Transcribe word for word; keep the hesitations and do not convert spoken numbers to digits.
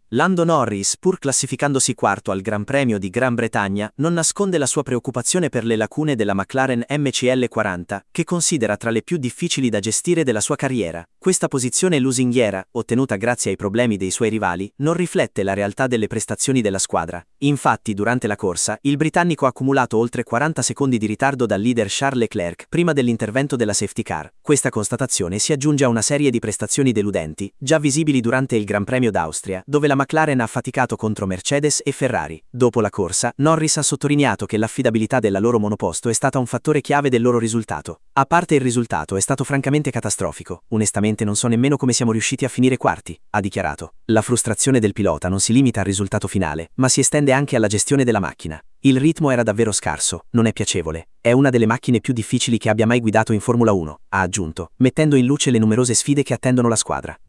Lando Norris, pur classificandosi quarto al Gran Premio di Gran Bretagna, non nasconde la sua preoccupazione per le lacune della McLaren M C L quaranta, che considera tra le più difficili da gestire della sua carriera. Questa posizione lusinghiera, ottenuta grazie ai problemi dei suoi rivali, non riflette la realtà delle prestazioni della squadra. Infatti, durante la corsa, il britannico ha accumulato oltre quaranta secondi di ritardo dal leader Charles Leclerc prima dell'intervento della safety car. Questa constatazione si aggiunge a una serie di prestazioni deludenti, già visibili durante il Gran Premio d'Austria, dove la McLaren ha faticato contro Mercedes e Ferrari. Dopo la corsa, Norris ha sottolineato che l'affidabilità della loro monoposto è stata un fattore chiave del loro risultato. A parte il risultato è stato francamente catastrofico, onestamente non so nemmeno come siamo riusciti a finire quarti, ha dichiarato. La frustrazione del pilota non si limita al risultato finale, ma si estende anche alla gestione della macchina. Il ritmo era davvero scarso, non è piacevole. È una delle macchine più difficili che abbia mai guidato in Formula uno, ha aggiunto, mettendo in luce le numerose sfide che attendono la squadra.